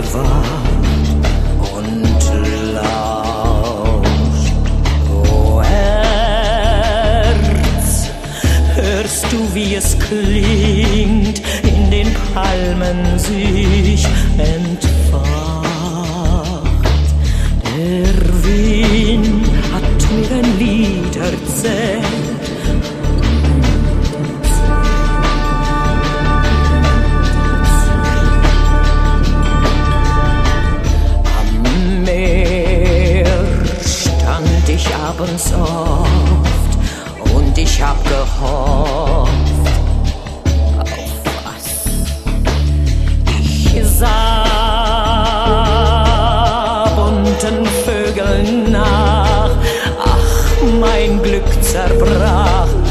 wacht und lauscht. O Herz, hörst du, wie es klingt, in den Palmen sich entfacht? Der Wind hat mir ein Lied erzählt. Ich abends oft und ich hab gehofft auf was. Ich sah bunten Vögeln nach, ach, mein Glück zerbrach.